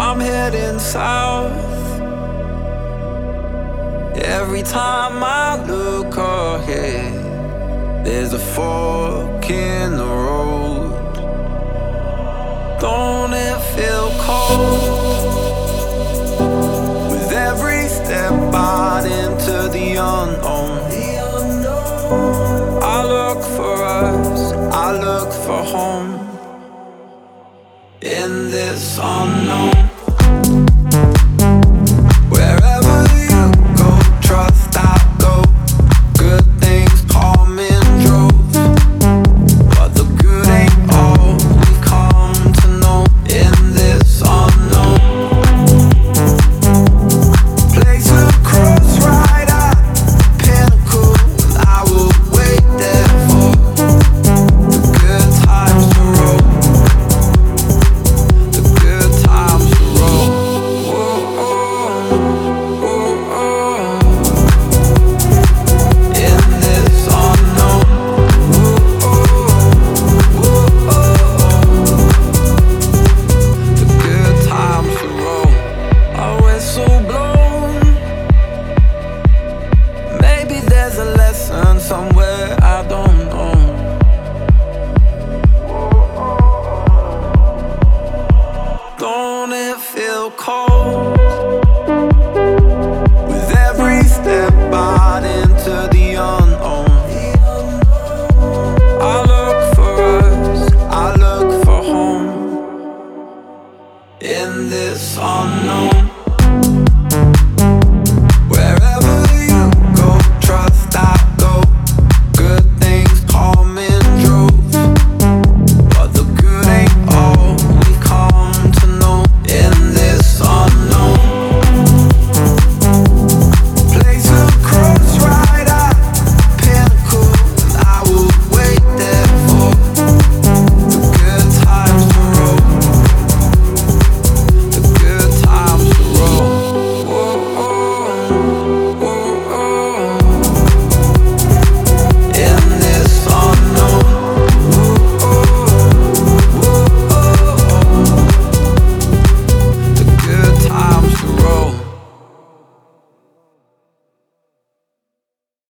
I'm heading south. Every time I look ahead, there's a fork in the road. Don't it feel cold? With every step out into the unknown, I look for us, I look for home in this unknown. Wherever you go, trust I go. Good things come in droves, but the good ain't all we've come to know in this unknown. Place a cross right at the pinnacle, and I will wait there for the good times to roll. The good times to roll. Whoa, oh, oh, oh. In this unknown. Whoa, oh, whoa, oh. The good times to roll. A whistle blown. Maybe there's a lesson somewhere I don't know. Don't it feel cold? With every step out into the unknown, I look for us, I look for home in this unknown.